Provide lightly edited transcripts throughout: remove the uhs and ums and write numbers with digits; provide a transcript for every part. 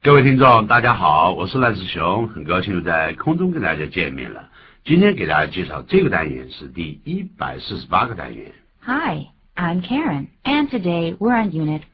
各位听众大家好，我是赖志雄，很高兴又在空中跟大家见面了。今天给大家介绍这个单元是第148个单元。 Hi, I'm Karen, and today we're on Unit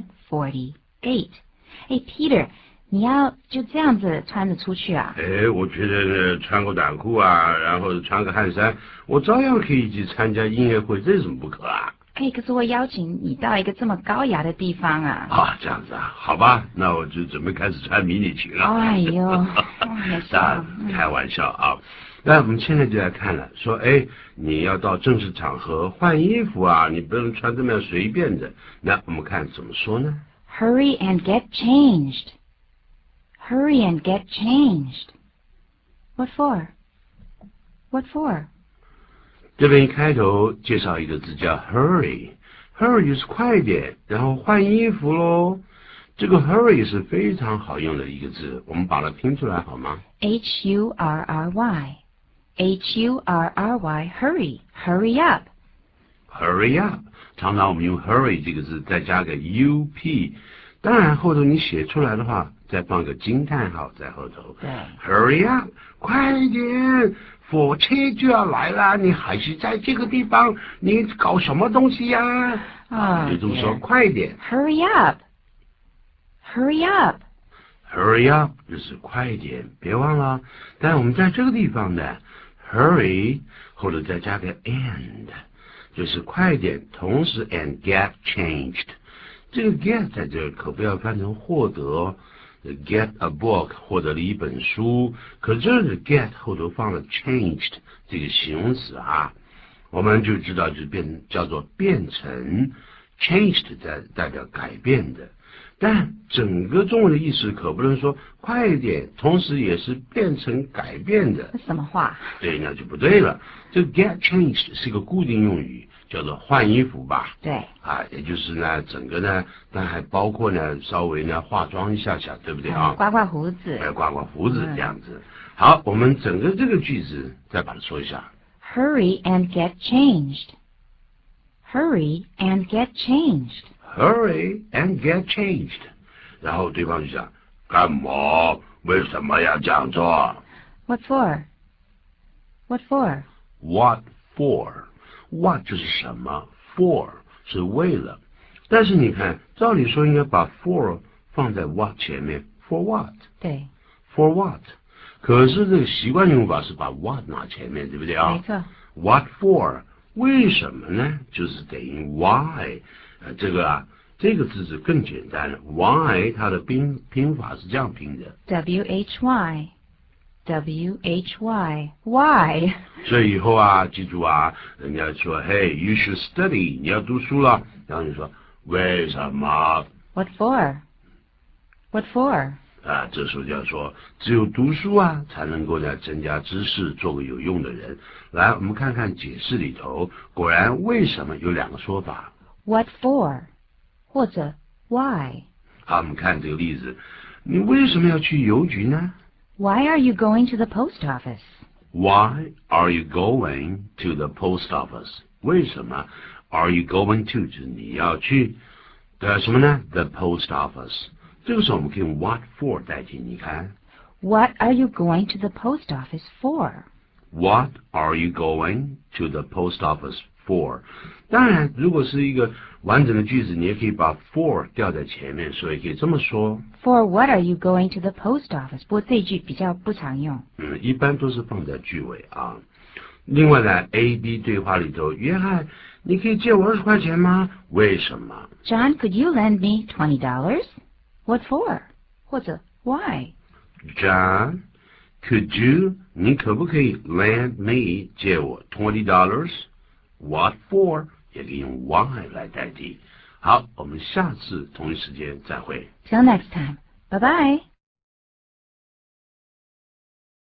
148. Hey, Peter, 你要就这样子穿着出去啊？ 我觉得穿个短裤啊，然后穿个汗衫，我照样可以去参加音乐会，这有什么不可啊？ 可是我邀请你到一个这么高雅的地方啊！ 啊，这样子啊，好吧，那我就准备开始穿迷你裙了。 哎呦， 开玩笑啊。那我们现在就来看了，说，你要到正式场合换衣服啊，你不能穿这么随便的。那我们看怎么说呢？ Hurry and get changed. Hurry and get changed. What for? What for? 这边一开头介绍一个字叫 hurry，hurry 就是快点，然后换衣服咯。这个 hurry 是非常好用的一个字，我们把它拼出来好吗？ Hurry. Hurry, hurry. Hurry up. Hurry up， 常常我们用 hurry 这个字再加个 up， 当然后头你写出来的话再放个惊叹号在后头。 对 Hurry up， 快点，火车就要来了，你还是在这个地方，你搞什么东西呀？就这么说，快点。 Hurry up. Hurry up. Hurry up 就是快点，别忘了。但我们在这个地方呢 ，hurry 后头再加个 and， 就是快点，同时 and get changed。这个 get 在这可不要翻成获得 ，get a book 获得了一本书，可这是 get 后头放了 changed 这个形容词啊，我们就知道就是叫做变成 changed 代表改变的。但整个中文的意思可不能说快一点，同时也是变成改变的。 什么话？ 对，那就不对了。这 get changed 是个固定用语，叫做换衣服吧。 对。 也就是呢，整个呢，但还包括呢，稍微呢化妆一下，对不对啊？ 刮刮胡子。 刮刮胡子这样子。好，我们整个这个句子再把它说一下。 Hurry and get changed. Hurry and get changed. Hurry and get changed， 然后对方就讲干嘛？为什么要这样做？ What for? What for? What for? What 就是什么 ，for 是为了。但是你看，照理说应该把 for 放在 what 前面 ，for what？ 对 ，for what？ 可是这个习惯用法是把 what 拿前面，对不对啊？ 没错。 What for？ 为什么呢？就是等于 why。这个字是更简单了 ，why 它的拼法是这样拼的 ，why why。 所以以后啊，记住啊，人家说 ，Hey, you should study， 你要读书了，然后你说为什么 ？What for? What for? 这时候就要说，只有读书啊，才能够呢增加知识，做个有用的人。来，我们看看解释里头，果然为什么有两个说法。 What for？ 或者 why？ 好，我们看这个例子，你为什么要去邮局呢？ Why are you going to the post office? Why are you going to the post office? 为什么 are you going to 就是你要去的什么呢 ？The post office。这个时候我们可以用 what for 代替，你看。 What are you going to the post office for? What are you going to the post office for? 当然，如果是一个完整的句子，你也可以把 for 调在前面，所以可以这么说。 For what are you going to the post office? 不过这句比较不常用。 一般都是放在句尾啊。另外呢 ，A、B 对话里头，约翰，你可以借我20块钱吗？为什么 ？John, could you lend me $20? What for? 或者 why? John, could you 你可不可以 lend me 借我$20? What for? 也可以用 why 来代替。好，我们下次同一时间再会。 Till next time. Bye bye.